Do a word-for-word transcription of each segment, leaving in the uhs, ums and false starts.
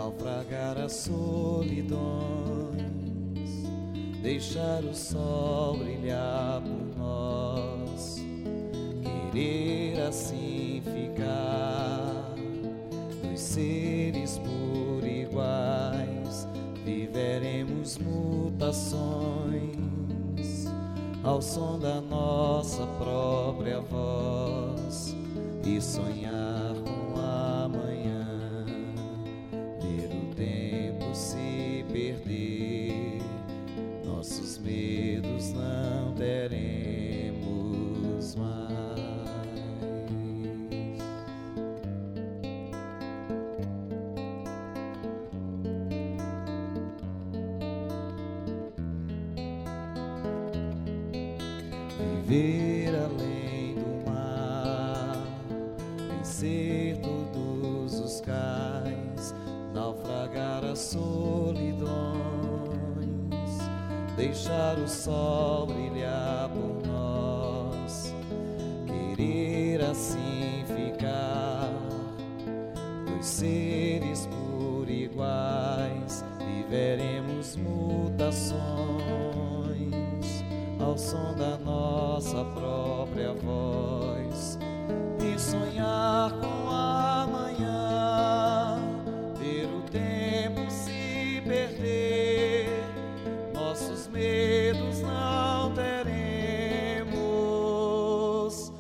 naufragar as solidões, deixar o sol brilhar por nós, querer assim ficar, dois seres por iguais, viveremos mutações ao som da nossa própria voz e sonhar com amanhã, ver o tempo se perder, nossos medos não teremos mais. Viver além do mar, vencer todos os cais, naufragar as solidões, deixar o sol brilhar por nós, querer assim ficar, dois seres por iguais, viveremos mutações ao som da nossa própria voz e sonhar com amanhã, ver o tempo se perder, nossos medos não teremos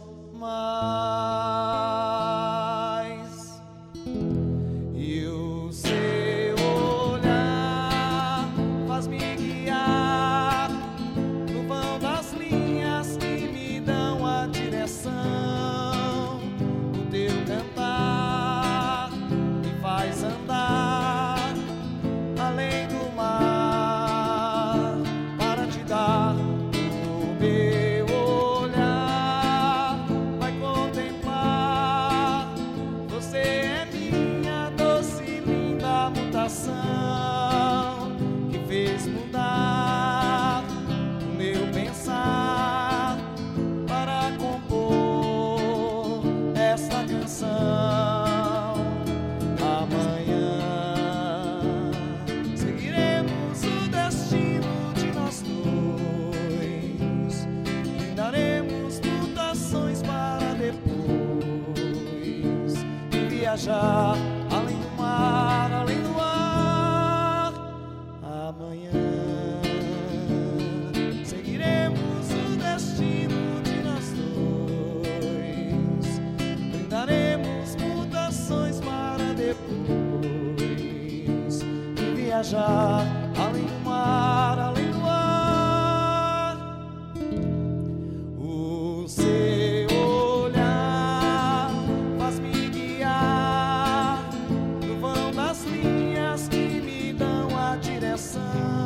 mais. E o seu olhar faz-me guiar no vão das linhas que me dão a direção. O teu cantar me faz andar além do mar para te dar o meu olhar. Vai contemplar, você é minha doce e linda mutação que fez mudar o meu pensar para compor esta canção. Amanhã seguiremos o destino de nós dois, daremos mutações para depois e viajar além do mar, além do ar. Amanhã seguiremos o destino de nós dois, brindaremos mutações para depois e viajar além do mar, além do ar. O seu olhar faz-me guiar no vão das linhas que me dão a direção.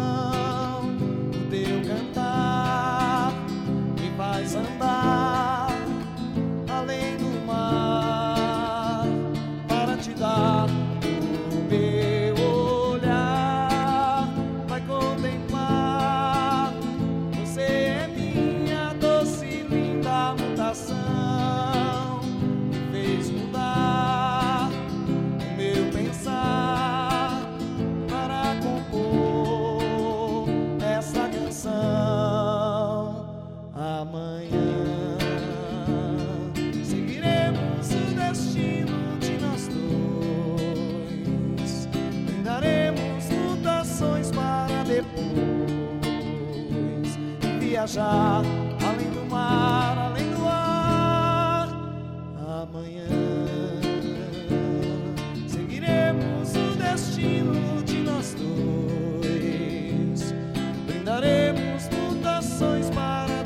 O teu cantar me faz andar além do mar para te dar o meu olhar. Vai contemplar, você é minha doce e linda mutação que fez mudar o meu pensar para compor essa canção. Amanhã seguiremos o destino de nós dois, brindaremos mutações para depois e viajar além do mar, além do ar. Amanhã seguiremos o destino de nós dois, brindaremos mutações para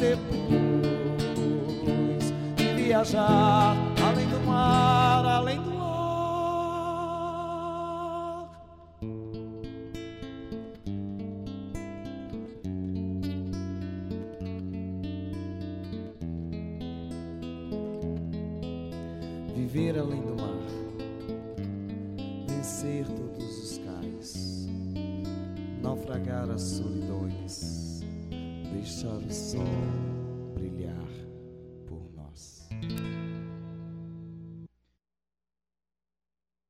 depois e viajar além do mar, além do ar. Viver além do mar, vencer todos os cais, naufragar as solidões, deixar o sol brilhar por nós.